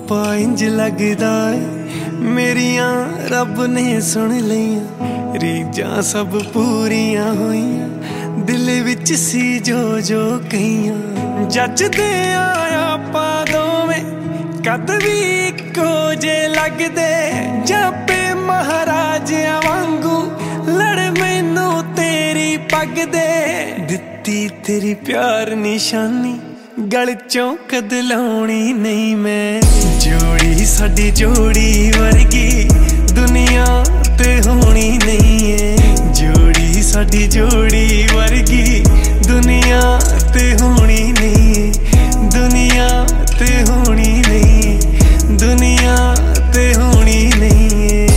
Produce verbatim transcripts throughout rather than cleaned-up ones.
पापा इंज लगदा है मेरियां रब ने सुन लियां रीजां सब पूरियां होइयां दिल विच सी जो जो कहियां जचदे आया पा दोवें कद भी इक्को जे लगदे जापे महाराजियां वांगू लड़ मैनू तेरी पग दे दित्ती तेरी प्यार निशानी गल चों कद लाउणी नहीं मैं जोड़ी साडी जोड़ी वर्गी दुनिया ते होनी नहीं है जोड़ी साडी जोड़ी वर्गी दुनिया ते होनी नहीं है दुनिया ते होनी नहीं है दुनिया ते होनी नहीं है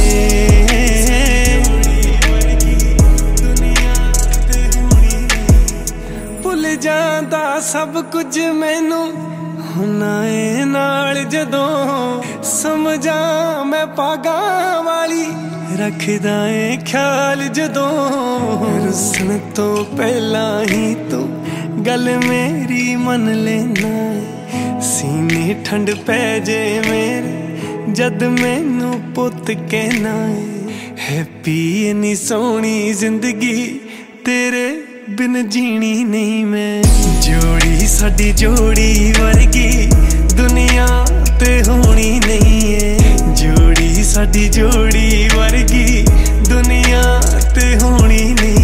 भुल जांदा सब कुछ मैनू हुना ए नाल जदों समझा मैं पागा वाली रखदा ए ख्याल जदों रुसन तो पहला ही तू गल मेरी मन लेना सीने ठंड पै जे मेरे जद मैनू पुत कहना हैप्पी इन्नी सोहनी जिंदगी तेरे बिन जीनी नहीं मैं जोड़ी साडी जोड़ी वर्गी दुनिया ते होनी नहीं है जोड़ी साडी जोड़ी वर्गी दुनिया ते होनी नहीं।